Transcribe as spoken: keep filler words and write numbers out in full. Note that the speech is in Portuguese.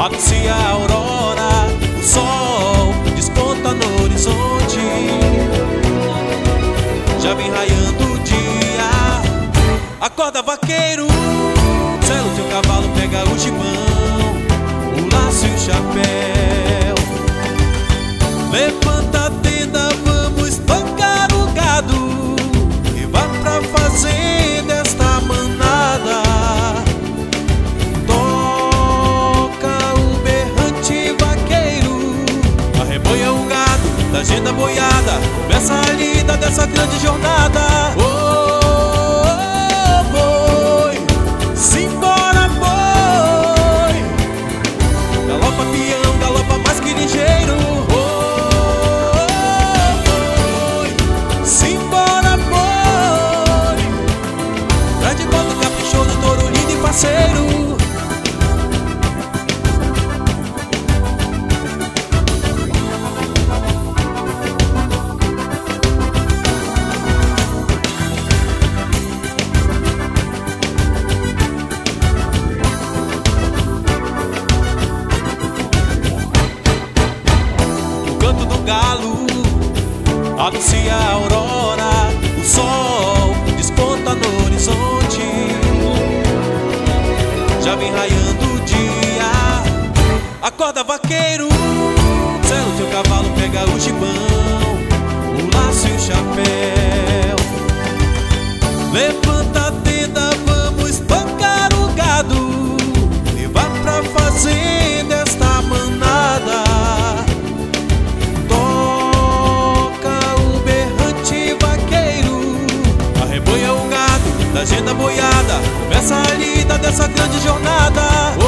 anuncia a aurora, o sol desponta no horizonte. Já vem raiando o dia. Acorda, vaqueiro, sela o teu cavalo, pega o gibão, o laço e o chapéu. Levanta a tenda, vamos tocar o gado e vá pra fazenda esta manada. Toca o berrante, vaqueiro, arrebanha o gado da agenda boiada. Começa a lida dessa grande jornada. Oh, oh, boi, simbora, boi. Galopa peão, galopa mais que ligeiro. Oh, boi, simbora, boi. Traz de volta o caprichoso, touro lindo e parceiro. Galo anuncia a aurora, o sol desponta no horizonte. Já vem raiando o dia. Acorda, vaqueiro, sela o teu cavalo, pega o gibão, o laço e o chapéu. Levanta a tenda, vamos tocar o gado e vá pra fazenda esta manada. Da agenda boiada, começa a lida dessa grande jornada.